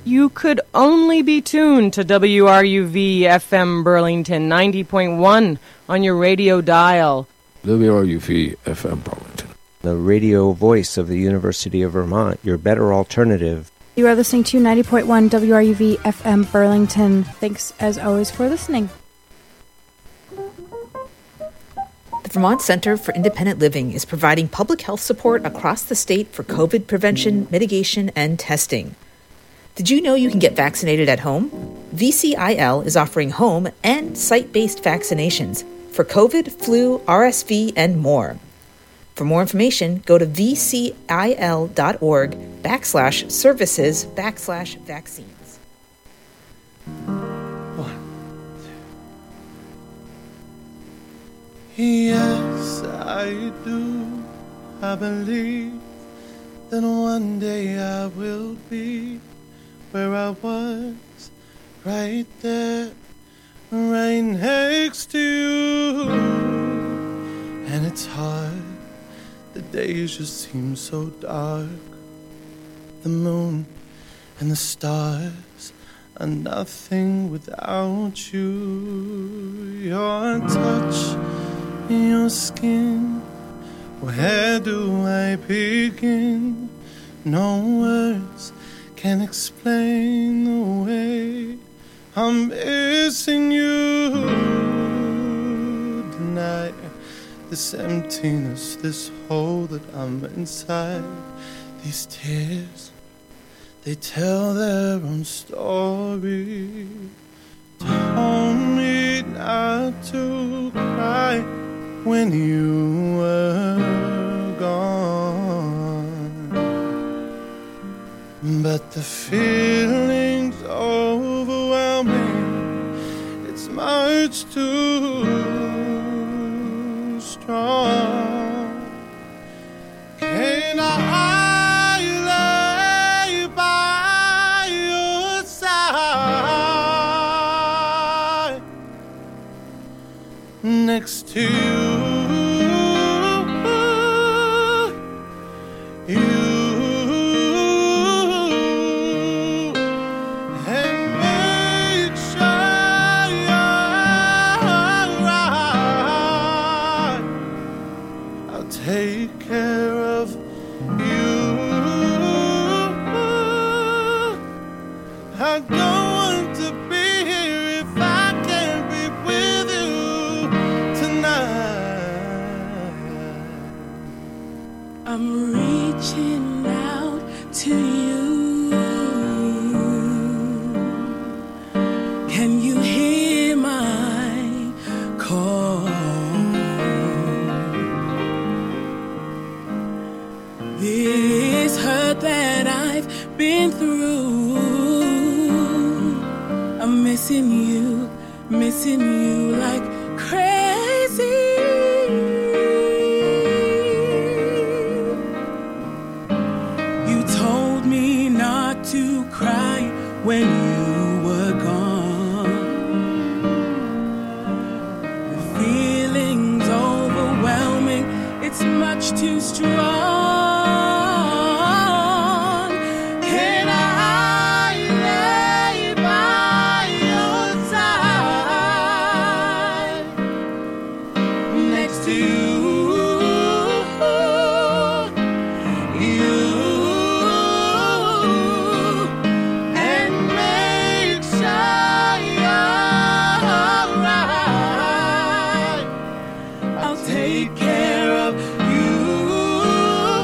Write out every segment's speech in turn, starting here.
you could only be tuned to WRUV FM Burlington 90.1 on your radio dial. WRUV FM Burlington, the radio voice of the University of Vermont, your better alternative. You are listening to 90.1 WRUV FM Burlington. Thanks, as always, for listening. The Vermont Center for Independent Living is providing public health support across the state for COVID prevention, mitigation, and testing. Did you know you can get vaccinated at home? VCIL is offering home and site-based vaccinations for COVID, flu, RSV, and more. For more information, go to vcil.org/services/vaccines. Yes, I do. I believe that one day I will be where I was, right there, right next to you. And it's hard, the days just seem so dark. The moon and the stars are nothing without you. Your touch, your skin, where do I begin? No words can explain the way I'm missing you tonight. This emptiness, this hole that I'm inside. These tears, they tell their own story. Told me not to cry when you were gone, but the feeling's overwhelming. It's much too strong. Can I lay by your side next to you? Take care of you. I don't want to be here if I can't be with you tonight. I'm reaching out to you. Can you hear my call? This hurt that I've been through, I'm missing you like crazy. You told me not to cry when you were gone. The feeling's overwhelming, it's much too strong. Take care of you.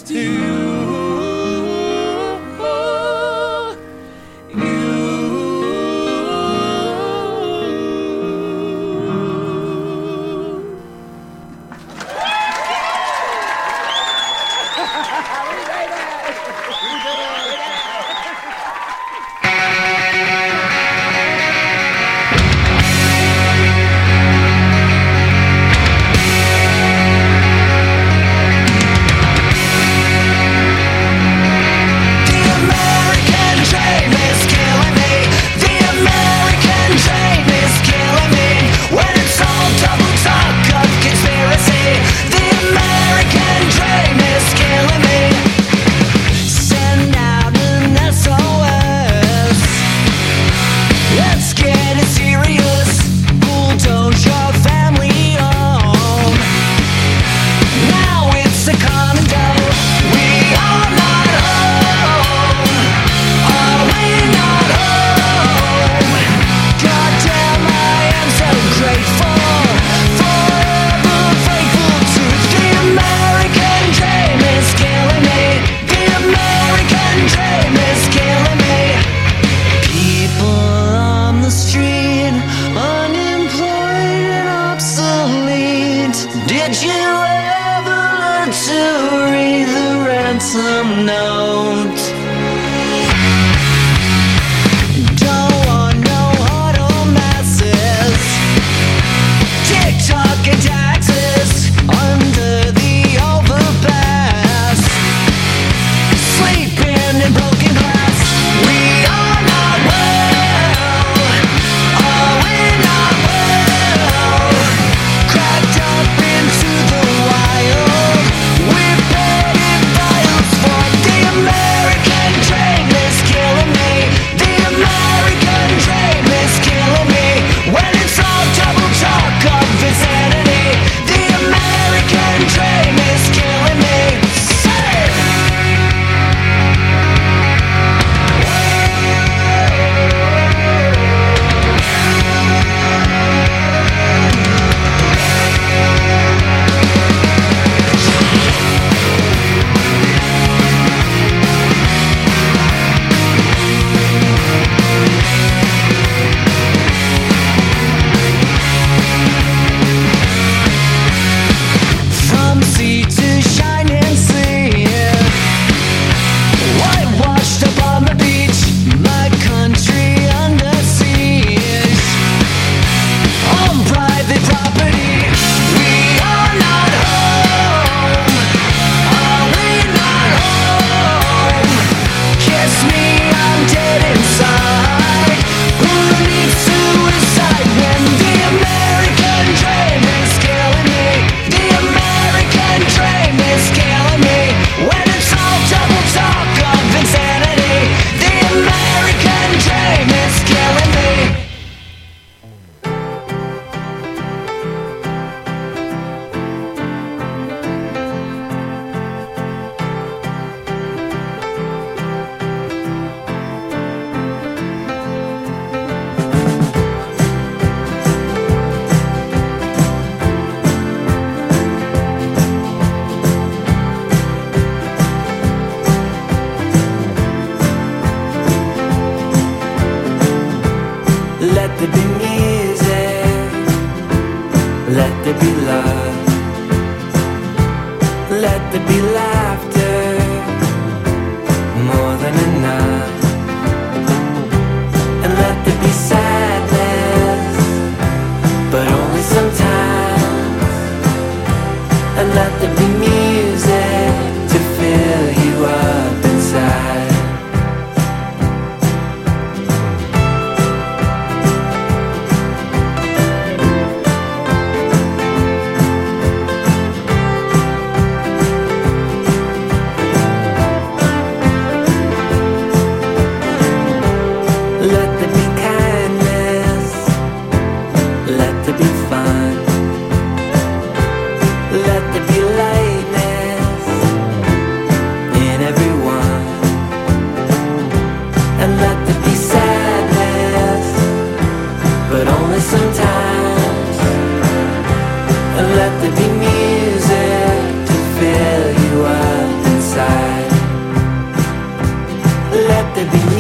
to you. American can't be with